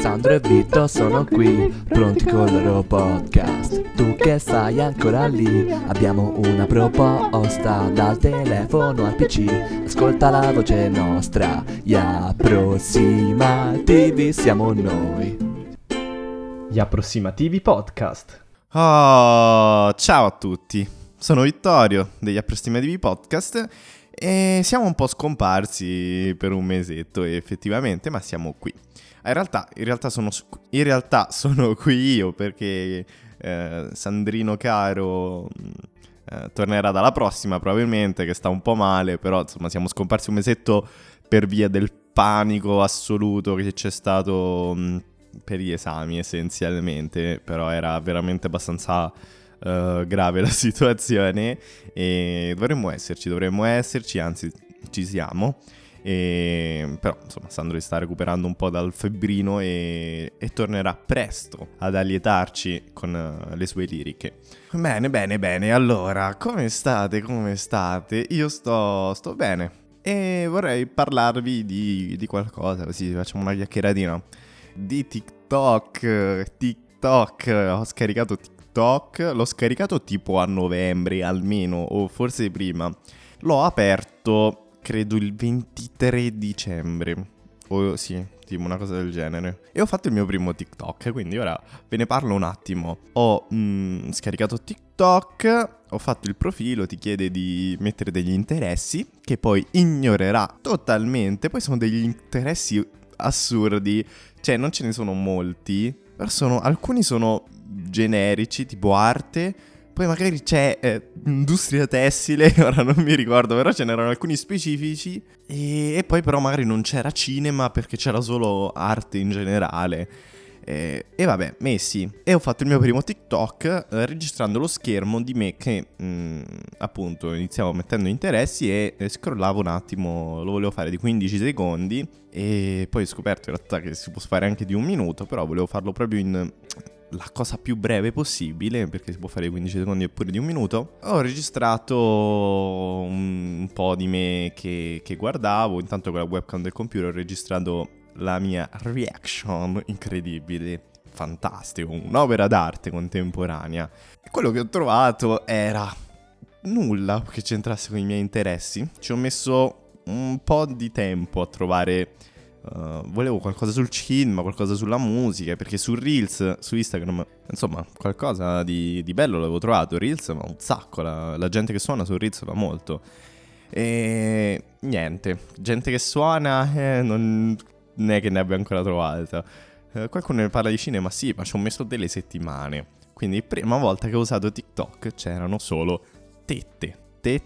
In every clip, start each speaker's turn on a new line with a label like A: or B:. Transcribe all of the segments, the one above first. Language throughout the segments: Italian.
A: Sandro e Vito sono qui, pronti con il loro podcast. Tu che stai ancora lì, abbiamo una proposta. Dal telefono al PC, ascolta la voce nostra. Gli approssimativi siamo noi.
B: Gli approssimativi podcast.
C: Oh, ciao a tutti, sono Vittorio degli approssimativi podcast e siamo un po' scomparsi per un mesetto effettivamente, ma siamo qui. In realtà sono qui io perché Sandrino caro tornerà dalla prossima probabilmente, che sta un po' male, però insomma siamo scomparsi un mesetto per via del panico assoluto che c'è stato per gli esami essenzialmente, però era veramente abbastanza grave la situazione e dovremmo esserci, anzi ci siamo. Però insomma Sandro sta recuperando un po' dal febbrino e tornerà presto ad allietarci con le sue liriche. Bene, allora, come state? Io sto bene e vorrei parlarvi di qualcosa, così facciamo una chiacchieratina. Di TikTok, ho scaricato TikTok, l'ho scaricato tipo a novembre almeno, o forse prima. L'ho aperto credo il 23 dicembre, o sì, tipo una cosa del genere. E ho fatto il mio primo TikTok, quindi ora ve ne parlo un attimo. Ho scaricato TikTok, ho fatto il profilo, ti chiede di mettere degli interessi, che poi ignorerà totalmente. Poi sono degli interessi assurdi, cioè non ce ne sono molti, però alcuni sono generici, tipo arte. Poi magari c'è industria tessile, ora non mi ricordo, però ce n'erano alcuni specifici. E poi però magari non c'era cinema perché c'era solo arte in generale. E vabbè, messi. E ho fatto il mio primo TikTok registrando lo schermo di me che appunto iniziavo mettendo interessi e scrollavo un attimo, lo volevo fare di 15 secondi. E poi ho scoperto in realtà che si può fare anche di un minuto, però volevo farlo proprio in la cosa più breve possibile, perché si può fare 15 secondi oppure di un minuto. Ho registrato un po' di me che guardavo, intanto con la webcam del computer ho registrato la mia reaction incredibile, fantastico, un'opera d'arte contemporanea. E quello che ho trovato era nulla che c'entrasse con i miei interessi. Ci ho messo un po' di tempo a trovare. Volevo qualcosa sul cinema, qualcosa sulla musica, perché su Reels, su Instagram, insomma, qualcosa di bello l'avevo trovato. Reels va un sacco, la gente che suona su Reels va molto. E niente, gente che suona non è che ne abbia ancora trovata. Qualcuno ne parla di cinema, sì, ma ci ho messo delle settimane. Quindi prima volta che ho usato TikTok c'erano solo tette,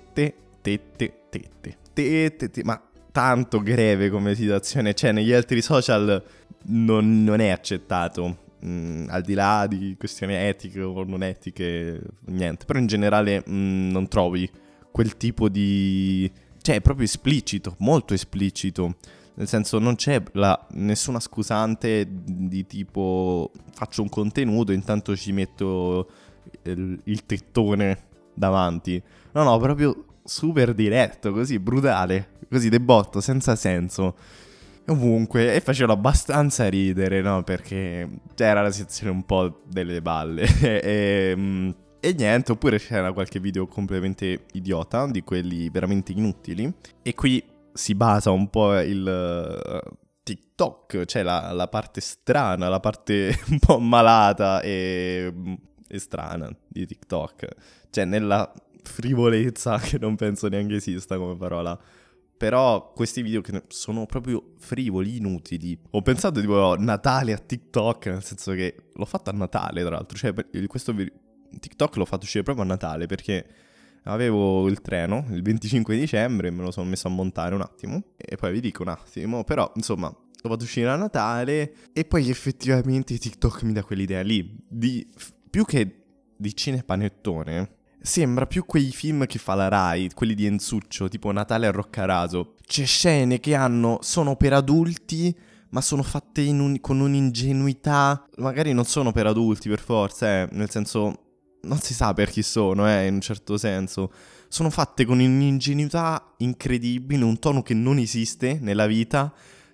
C: ma tanto greve come situazione, cioè negli altri social non è accettato, al di là di questioni etiche o non etiche, niente, però in generale non trovi quel tipo di. Cioè è proprio esplicito, molto esplicito, nel senso non c'è nessuna scusante di tipo faccio un contenuto, intanto ci metto il tettone davanti, no, proprio super diretto, così brutale, così de botto, senza senso, ovunque, e faceva abbastanza ridere, no? Perché c'era la situazione un po' delle balle e niente, oppure c'era qualche video completamente idiota, di quelli veramente inutili, e qui si basa un po' il TikTok, cioè la parte strana, la parte un po' malata e strana di TikTok, cioè nella frivolezza, che non penso neanche esista come parola. Però questi video che sono proprio frivoli, inutili. Ho pensato tipo Natale a TikTok, nel senso che l'ho fatto a Natale tra l'altro. Cioè questo TikTok l'ho fatto uscire proprio a Natale perché avevo il treno il 25 dicembre, me lo sono messo a montare un attimo e poi vi dico un attimo. Però insomma l'ho fatto uscire a Natale e poi effettivamente TikTok mi dà quell'idea lì più che di cinepanettone. Sembra più quei film che fa la Rai, quelli di Enzuccio, tipo Natale a Roccaraso. C'è scene che sono per adulti, ma sono fatte con un'ingenuità. Magari non sono per adulti per forza, nel senso non si sa per chi sono, in un certo senso. Sono fatte con un'ingenuità incredibile, un tono che non esiste nella vita.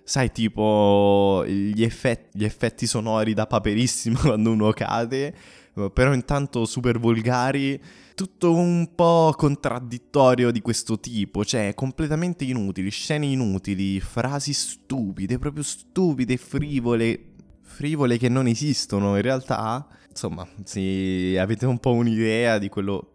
C: sai, tipo gli effetti sonori da paperissimo quando uno cade, però intanto super volgari, tutto un po' contraddittorio di questo tipo, cioè completamente inutili, scene inutili, frasi stupide, proprio stupide, frivole che non esistono in realtà. Insomma, se avete un po' un'idea di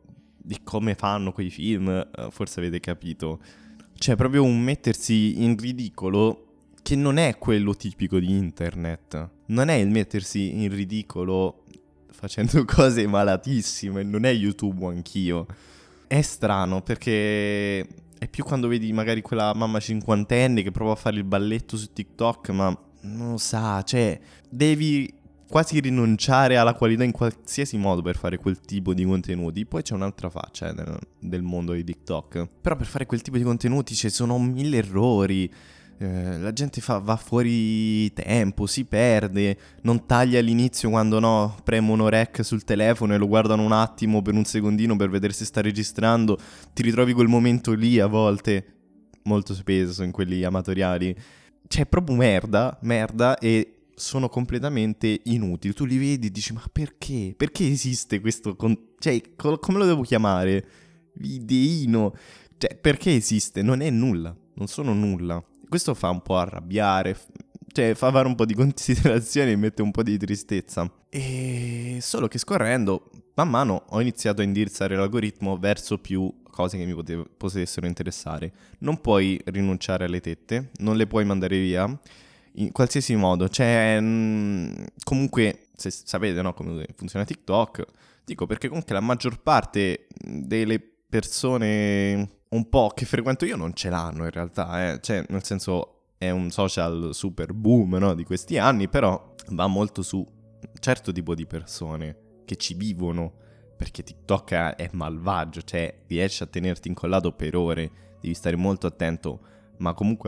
C: come fanno quei film, forse avete capito. C'è proprio un mettersi in ridicolo che non è quello tipico di internet. Non è il mettersi in ridicolo facendo cose malatissime, non è YouTube o anch'io. È strano perché è più quando vedi magari quella mamma cinquantenne che prova a fare il balletto su TikTok, ma non lo sa, cioè devi quasi rinunciare alla qualità in qualsiasi modo per fare quel tipo di contenuti. Poi c'è un'altra faccia del mondo di TikTok. Però per fare quel tipo di contenuti ci sono 1000 errori. La gente va fuori tempo, si perde, non taglia all'inizio quando no, premono rec sul telefono e lo guardano un attimo per un secondino per vedere se sta registrando. Ti ritrovi quel momento lì a volte, molto spesso in quelli amatoriali. C'è proprio merda e sono completamente inutili. Tu li vedi e dici ma perché? Perché esiste questo? Cioè come lo devo chiamare? Videino. Cioè perché esiste? Non è nulla, non sono nulla. Questo fa un po' arrabbiare, cioè fa fare un po' di considerazione e mette un po' di tristezza. E solo che scorrendo, man mano ho iniziato a indirizzare l'algoritmo verso più cose che mi potessero interessare. Non puoi rinunciare alle tette, non le puoi mandare via, in qualsiasi modo. Cioè, comunque, se sapete, no, come funziona TikTok, dico perché comunque la maggior parte delle persone un po' che frequento io non ce l'hanno in realtà, cioè nel senso è un social super boom, no, di questi anni, però va molto su un certo tipo di persone che ci vivono, perché TikTok è malvagio, cioè riesce a tenerti incollato per ore, devi stare molto attento, ma comunque a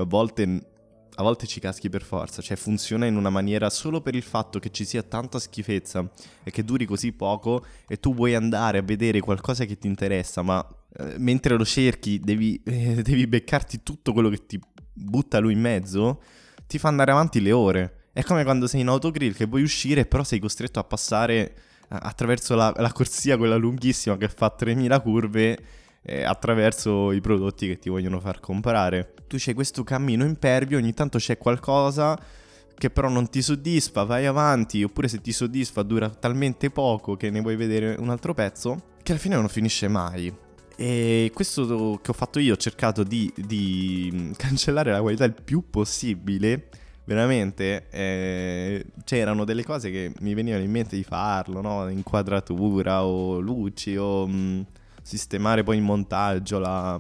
C: volte ci caschi per forza, cioè funziona in una maniera solo per il fatto che ci sia tanta schifezza e che duri così poco e tu vuoi andare a vedere qualcosa che ti interessa, ma mentre lo cerchi devi beccarti tutto quello che ti butta lui in mezzo, ti fa andare avanti le ore. È come quando sei in autogrill che vuoi uscire però sei costretto a passare attraverso la corsia, quella lunghissima che fa 3000 curve, attraverso i prodotti che ti vogliono far comprare. Tu c'hai questo cammino impervio, ogni tanto c'è qualcosa che però non ti soddisfa, vai avanti, oppure se ti soddisfa dura talmente poco che ne vuoi vedere un altro pezzo, che alla fine non finisce mai. E questo che ho fatto io, ho cercato di cancellare la qualità il più possibile, veramente, c'erano delle cose che mi venivano in mente di farlo, no? Inquadratura o luci o sistemare poi in montaggio la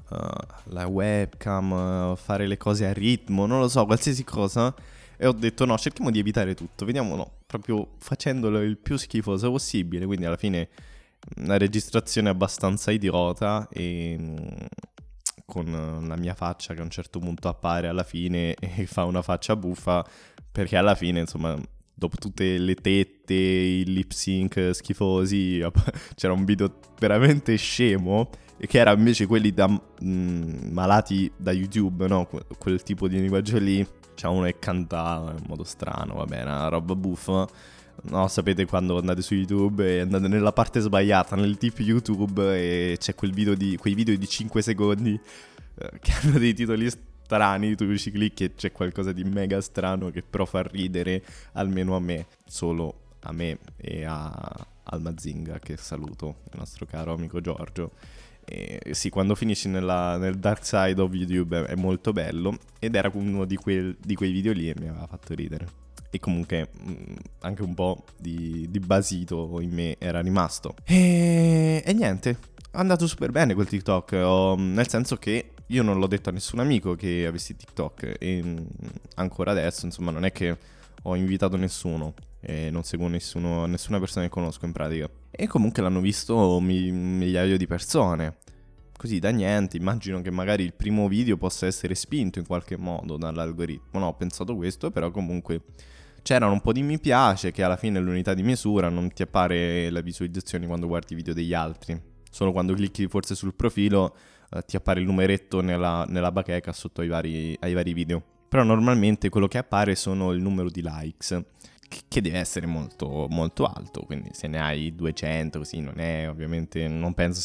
C: webcam, fare le cose a ritmo, non lo so, qualsiasi cosa. E ho detto no, cerchiamo di evitare tutto, vediamo, no, proprio facendolo il più schifoso possibile. Quindi alla fine una registrazione abbastanza idiota e con la mia faccia che a un certo punto appare alla fine e fa una faccia buffa, perché alla fine, insomma, dopo tutte le tette, i lip sync schifosi, c'era un video veramente scemo, che era invece quelli da malati da YouTube, no? Quel tipo di linguaggio lì. C'è uno che cantava in modo strano, vabbè, una roba buffa. No, sapete quando andate su YouTube e andate nella parte sbagliata, nel tip YouTube, e c'è quei video di 5 secondi che hanno dei titoli strani, tu ci clicchi e c'è qualcosa di mega strano che però fa ridere, almeno a me, solo a me e al Mazinga, che saluto, il nostro caro amico Giorgio. E sì, quando finisci nel dark side of YouTube è molto bello, ed era uno di quei video lì e mi aveva fatto ridere. E comunque anche un po' di basito in me era rimasto. E niente, è andato super bene quel TikTok, nel senso che io non l'ho detto a nessun amico che avessi TikTok, e ancora adesso, insomma, non è che ho invitato nessuno e non seguo nessuna persona che conosco in pratica. E comunque l'hanno visto migliaia di persone. Così da niente, immagino che magari il primo video possa essere spinto in qualche modo dall'algoritmo. No, ho pensato questo, però comunque c'erano un po' di mi piace, che alla fine è l'unità di misura, non ti appare la visualizzazione quando guardi i video degli altri. Solo quando clicchi forse sul profilo ti appare il numeretto nella bacheca sotto ai vari video. Però normalmente quello che appare sono il numero di likes, che deve essere molto, molto alto, quindi se ne hai 200 così ovviamente non penso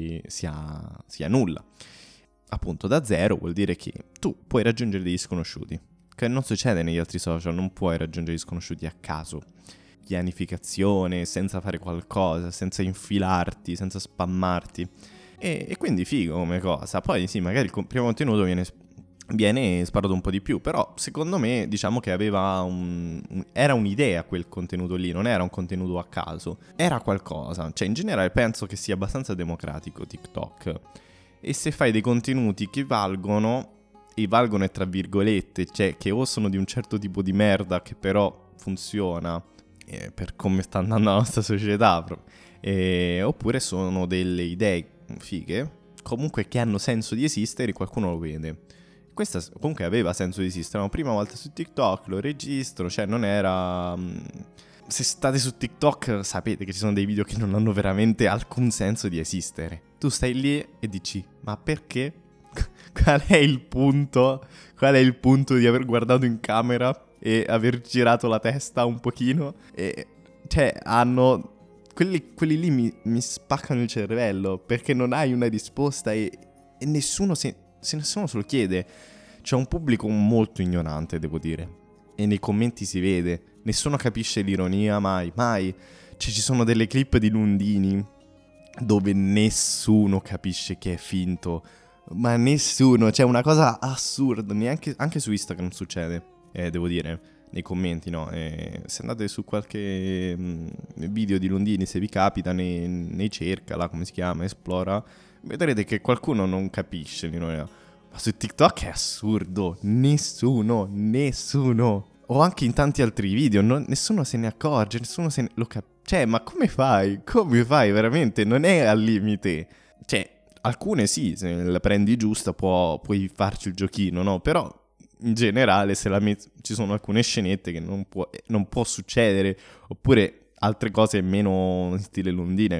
C: sia nulla. Appunto da 0 vuol dire che tu puoi raggiungere degli sconosciuti, che non succede negli altri social, non puoi raggiungere gli sconosciuti a caso, pianificazione, senza fare qualcosa, senza infilarti, senza spammarti. E quindi figo come cosa. Poi sì, magari il primo contenuto viene sparato un po' di più, però secondo me diciamo che aveva era un'idea quel contenuto lì, non era un contenuto a caso, era qualcosa. Cioè in generale penso che sia abbastanza democratico TikTok, e se fai dei contenuti che valgono è tra virgolette, cioè che o sono di un certo tipo di merda che però funziona per come sta andando la nostra società, oppure sono delle idee fighe, comunque che hanno senso di esistere, qualcuno lo vede. Questa comunque aveva senso di esistere, la prima volta su TikTok, lo registro, cioè non era... Se state su TikTok sapete che ci sono dei video che non hanno veramente alcun senso di esistere. Tu stai lì e dici, ma perché? Qual è il punto? Qual è il punto di aver guardato in camera e aver girato la testa un pochino? E, cioè, hanno... Quelli lì mi spaccano il cervello, perché non hai una risposta e nessuno se nessuno se lo chiede. C'è un pubblico molto ignorante, devo dire, e nei commenti si vede. Nessuno capisce l'ironia, mai. Cioè ci sono delle clip di Lundini dove nessuno capisce che è finto, ma nessuno, c'è una cosa assurda, anche su Instagram succede, devo dire, nei commenti, no? Se andate su qualche video di Lundini, se vi capita, nei cerca, là, come si chiama, esplora, vedrete che qualcuno non capisce l'ironia. Ma su TikTok è assurdo, nessuno. O anche in tanti altri video, nessuno se ne accorge, nessuno se ne... Cioè, ma come fai? Come fai veramente? Non è al limite. Cioè, alcune sì, se la prendi giusta puoi farci il giochino, no? Però in generale se ci sono alcune scenette che non può succedere, oppure altre cose meno in stile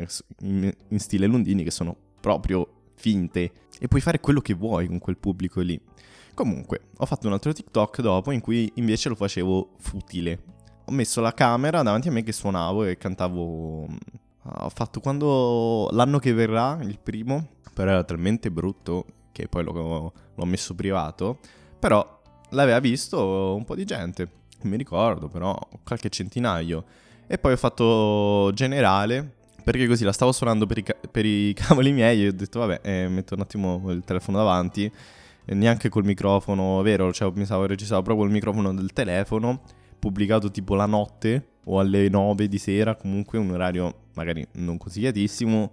C: Lundini che sono proprio finte, e puoi fare quello che vuoi con quel pubblico lì. Comunque, ho fatto un altro TikTok dopo in cui invece lo facevo futile. Ho messo la camera davanti a me che suonavo e cantavo. Ho fatto l'anno che verrà, il primo, però era talmente brutto che poi l'ho messo privato. Però l'aveva visto un po' di gente, non mi ricordo, però qualche centinaio. E poi ho fatto generale, perché così la stavo suonando per i cavoli miei, e ho detto vabbè, metto un attimo il telefono davanti, neanche col microfono, vero? Cioè mi stavo registrando proprio il microfono del telefono, pubblicato tipo la notte o alle 9 di sera, comunque un orario magari non consigliatissimo,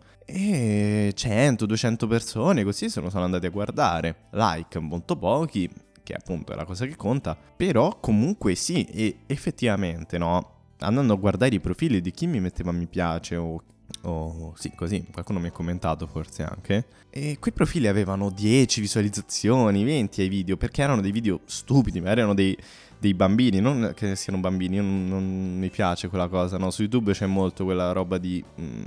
C: e 100-200 persone così sono andati a guardare, like molto pochi, che appunto è la cosa che conta, però comunque sì, e effettivamente, no? Andando a guardare i profili di chi mi metteva mi piace o sì, così, qualcuno mi ha commentato forse anche, e quei profili avevano 10 visualizzazioni, 20 ai video, perché erano dei video stupidi, ma erano dei bambini, non che siano bambini, io non mi piace quella cosa, no? Su YouTube c'è molto quella roba di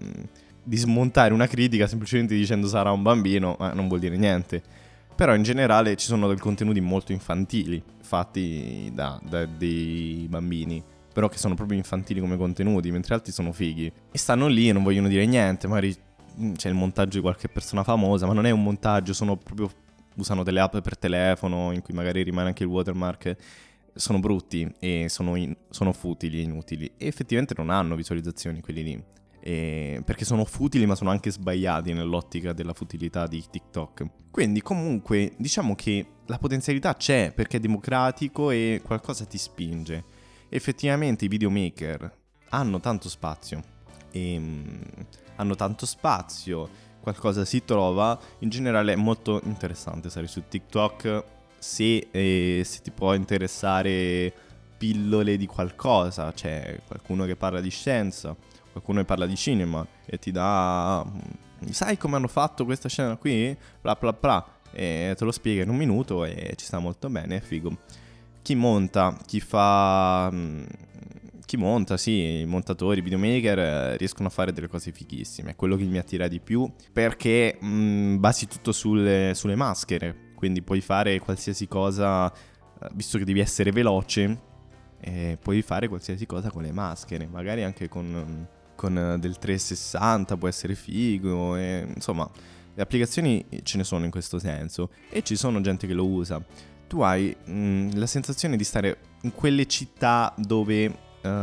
C: smontare una critica semplicemente dicendo sarà un bambino, ma non vuol dire niente. Però in generale ci sono dei contenuti molto infantili, fatti da dei bambini, però che sono proprio infantili come contenuti, mentre altri sono fighi. E stanno lì e non vogliono dire niente, magari c'è il montaggio di qualche persona famosa, ma non è un montaggio, sono proprio... usano delle app per telefono in cui magari rimane anche il watermark. Sono brutti e sono futili e inutili. E effettivamente non hanno visualizzazioni quelli lì. Perché sono futili ma sono anche sbagliati nell'ottica della futilità di TikTok. Quindi comunque diciamo che la potenzialità c'è perché è democratico e qualcosa ti spinge. Effettivamente i videomaker hanno tanto spazio qualcosa si trova. In generale è molto interessante stare su TikTok se ti può interessare pillole di qualcosa. C'è qualcuno che parla di scienza, qualcuno che parla di cinema e ti dà... sai come hanno fatto questa scena qui? Bla bla bla. E te lo spiega in un minuto e ci sta molto bene, è figo. Chi monta, sì, i montatori, i videomaker riescono a fare delle cose fighissime. È quello che mi attira di più, perché basi tutto sulle maschere. Quindi puoi fare qualsiasi cosa visto che devi essere veloce, puoi fare qualsiasi cosa con le maschere, magari anche con del 360 può essere figo, insomma le applicazioni ce ne sono in questo senso e ci sono gente che lo usa. Tu hai la sensazione di stare in quelle città dove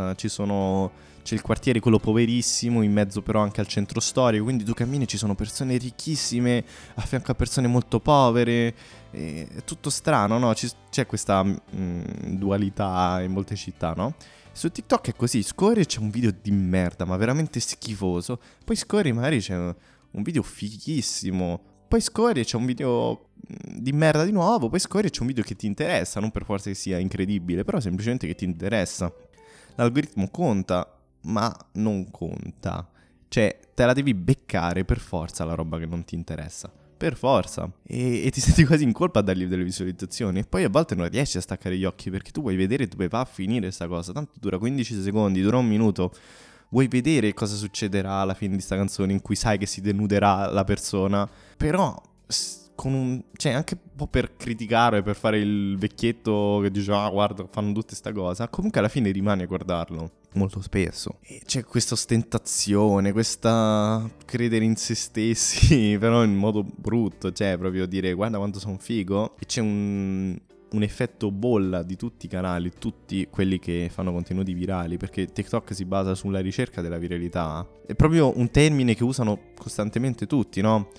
C: c'è il quartiere quello poverissimo, in mezzo però anche al centro storico, quindi tu cammini e ci sono persone ricchissime a fianco a persone molto povere, è tutto strano, no? C'è questa dualità in molte città, no? Su TikTok è così, scorri e c'è un video di merda, ma veramente schifoso, poi scorri magari c'è un video fighissimo, poi scorri e c'è un video di merda di nuovo, poi scorri e c'è un video che ti interessa, non per forza che sia incredibile, però semplicemente che ti interessa. L'algoritmo conta, ma non conta. Cioè, te la devi beccare per forza la roba che non ti interessa. Per forza. E ti senti quasi in colpa a dargli delle visualizzazioni. E poi a volte non riesci a staccare gli occhi perché tu vuoi vedere dove va a finire sta cosa. Tanto dura 15 secondi, dura un minuto. Vuoi vedere cosa succederà alla fine di sta canzone in cui sai che si denuderà la persona. Però cioè anche un po' per criticare, per fare il vecchietto che dice guarda fanno tutte sta cosa, comunque alla fine rimani a guardarlo molto spesso e c'è questa ostentazione, questa credere in se stessi però in modo brutto, cioè proprio dire guarda quanto sono figo, e c'è un effetto bolla di tutti i canali, tutti quelli che fanno contenuti virali, perché TikTok si basa sulla ricerca della viralità, è proprio un termine che usano costantemente tutti, no?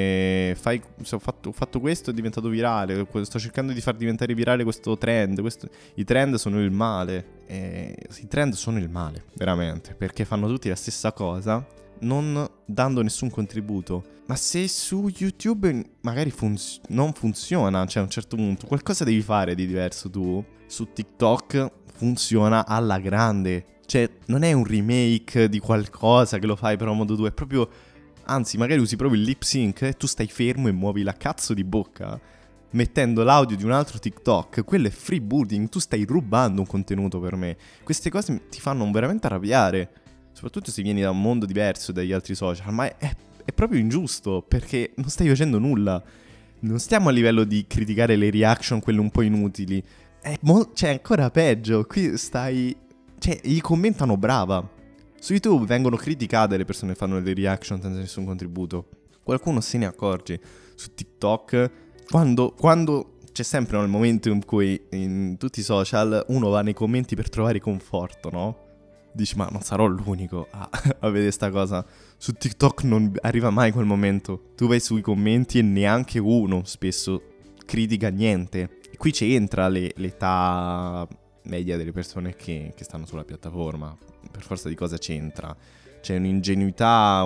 C: Ho fatto questo, è diventato virale, sto cercando di far diventare virale questo trend, i trend sono il male, i trend sono il male, veramente, perché fanno tutti la stessa cosa, non dando nessun contributo. Ma se su YouTube magari non funziona, cioè a un certo punto qualcosa devi fare di diverso tu, su TikTok funziona alla grande, cioè non è un remake di qualcosa che lo fai però a modo tuo, è proprio... Anzi, magari usi proprio il lip sync e tu stai fermo e muovi la cazzo di bocca mettendo l'audio di un altro TikTok. Quello è freebooting, tu stai rubando un contenuto per me. Queste cose ti fanno veramente arrabbiare, soprattutto se vieni da un mondo diverso dagli altri social, ma è proprio ingiusto perché non stai facendo nulla. Non stiamo a livello di criticare le reaction, quelle un po' inutili. Cioè, ancora peggio, qui stai... Cioè, gli commentano brava. Su YouTube vengono criticate le persone che fanno le reaction senza nessun contributo. Qualcuno se ne accorge. Su TikTok, quando c'è sempre il momento in cui in tutti i social uno va nei commenti per trovare conforto, no? Dici, ma non sarò l'unico a vedere sta cosa. Su TikTok non arriva mai quel momento. Tu vai sui commenti e neanche uno spesso critica niente. E qui c'entra l'età media delle persone che stanno sulla piattaforma. Per forza di cosa c'entra? C'è un'ingenuità,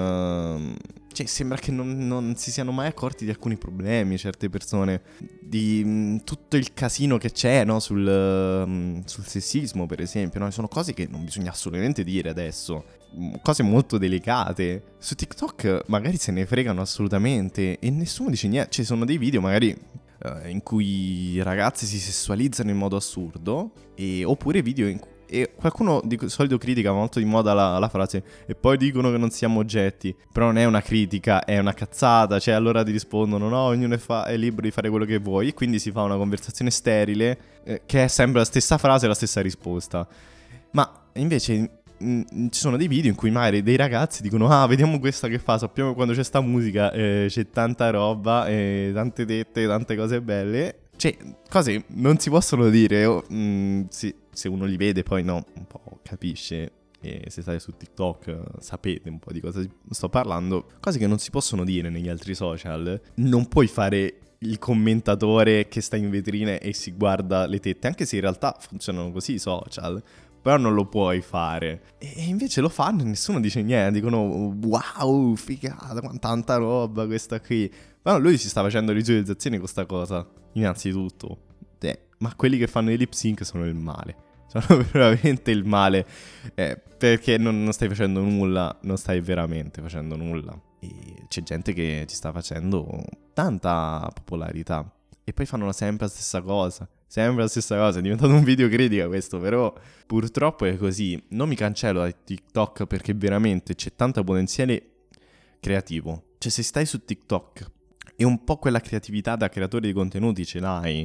C: cioè sembra che non si siano mai accorti di alcuni problemi certe persone, di tutto il casino che c'è, no? sul sessismo per esempio, no? Sono cose che non bisogna assolutamente dire adesso, cose molto delicate. Su TikTok magari se ne fregano assolutamente e nessuno dice niente. Ci sono dei video magari in cui i ragazzi si sessualizzano in modo assurdo, oppure video in cui qualcuno di solito critica molto di moda la frase e poi dicono che non siamo oggetti, però non è una critica, è una cazzata, cioè allora ti rispondono no, ognuno è libero di fare quello che vuoi, e quindi si fa una conversazione sterile che è sempre la stessa frase e la stessa risposta. Ma invece ci sono dei video in cui magari dei ragazzi dicono vediamo questa che fa, sappiamo quando c'è sta musica c'è tanta roba, tante tette, tante cose belle, cioè cose non si possono dire. Sì, se uno li vede poi no, un po' capisce, e se state su TikTok sapete un po' di cosa sto parlando, cose che non si possono dire negli altri social. Non puoi fare il commentatore che sta in vetrina e si guarda le tette, anche se in realtà funzionano così i social, però non lo puoi fare. E invece lo fanno e nessuno dice niente, dicono wow, figata, tanta roba questa qui. Ma lui si sta facendo visualizzazioni con sta cosa, innanzitutto. Ma quelli che fanno i lip sync sono il male. Sono veramente il male, perché non stai facendo nulla, non stai veramente facendo nulla. E c'è gente che ci sta facendo tanta popolarità e poi fanno sempre la stessa cosa. Sempre la stessa cosa, è diventato un video critica questo, però purtroppo è così. Non mi cancello da TikTok perché veramente c'è tanto potenziale creativo. Cioè se stai su TikTok e un po' quella creatività da creatore di contenuti ce l'hai,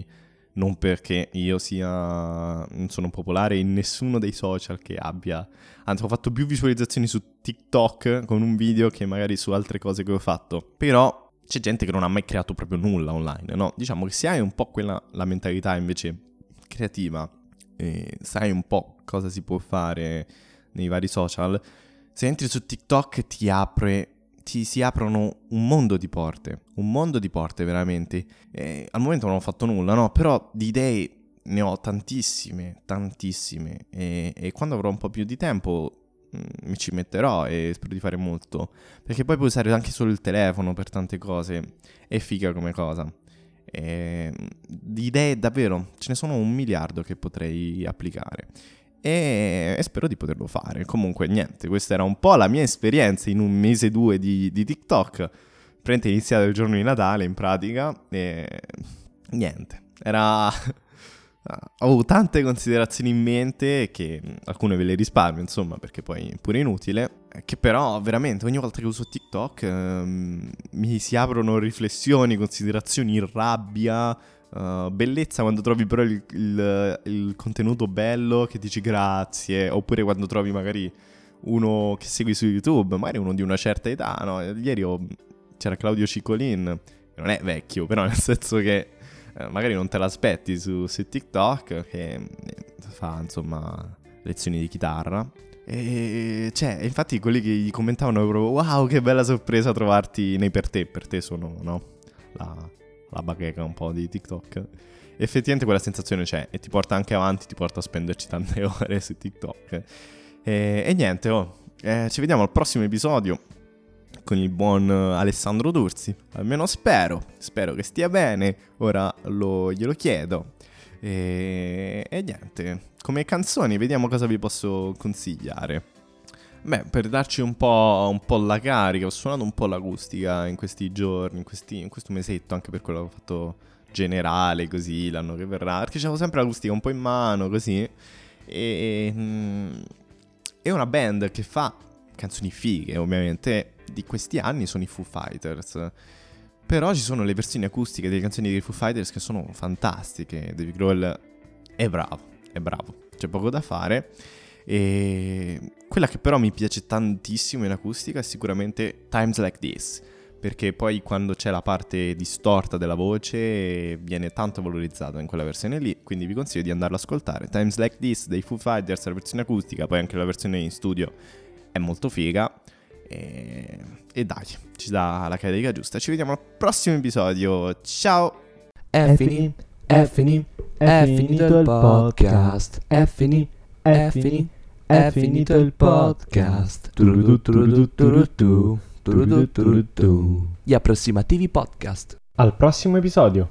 C: non perché io non sono popolare in nessuno dei social che abbia, anzi ho fatto più visualizzazioni su TikTok con un video che magari su altre cose che ho fatto, però c'è gente che non ha mai creato proprio nulla online, no? Diciamo che se hai un po' la mentalità invece creativa, sai un po' cosa si può fare nei vari social, se entri su TikTok ti si aprono un mondo di porte veramente. Al momento non ho fatto nulla, no? Però di idee ne ho tantissime, e quando avrò un po' più di tempo mi ci metterò e spero di fare molto, perché poi puoi usare anche solo il telefono per tante cose, è figa come cosa. Di idee davvero ce ne sono 1 miliardo che potrei applicare e spero di poterlo fare. Comunque niente, questa era un po' la mia esperienza in 1 mese 2 di TikTok. È iniziato il giorno di Natale in pratica e niente, avevo tante considerazioni in mente che alcune ve le risparmio, insomma, perché poi è pure inutile, che però veramente ogni volta che uso TikTok mi si aprono riflessioni, considerazioni, rabbia, bellezza quando trovi però il contenuto bello che dici grazie, oppure quando trovi magari uno che segui su YouTube, magari uno di una certa età, no? Ieri c'era Claudio Ciccolin, che non è vecchio, però nel senso che magari non te l'aspetti su TikTok, che fa insomma lezioni di chitarra, e infatti quelli che gli commentavano proprio wow, che bella sorpresa trovarti nei per te sono, no? La bacheca un po' di TikTok. Effettivamente quella sensazione c'è e ti porta anche avanti, ti porta a spenderci tante ore su TikTok. E niente, ci vediamo al prossimo episodio con il buon Alessandro Dursi. Almeno spero che stia bene. Ora glielo chiedo. E niente, come canzoni vediamo cosa vi posso consigliare. Beh, per darci un po' la carica, ho suonato un po' l'acustica in questi giorni, in questo mesetto, anche per quello che ho fatto generale, così, l'anno che verrà, perché c'avevo sempre l'acustica un po' in mano, così, e è una band che fa canzoni fighe, ovviamente, di questi anni sono i Foo Fighters, però ci sono le versioni acustiche delle canzoni dei Foo Fighters che sono fantastiche. Dave Grohl è bravo, c'è poco da fare. E quella che però mi piace tantissimo in acustica è sicuramente Times Like This, perché poi quando c'è la parte distorta della voce viene tanto valorizzata in quella versione lì, quindi vi consiglio di andarla ad ascoltare. Times Like This dei Foo Fighters, la versione acustica, poi anche la versione in studio è molto figa, e dai, ci dà la carica giusta. Ci vediamo al prossimo episodio, ciao!
A: È finito il podcast. È finito il podcast. Gli approssimativi podcast.
B: Al prossimo episodio.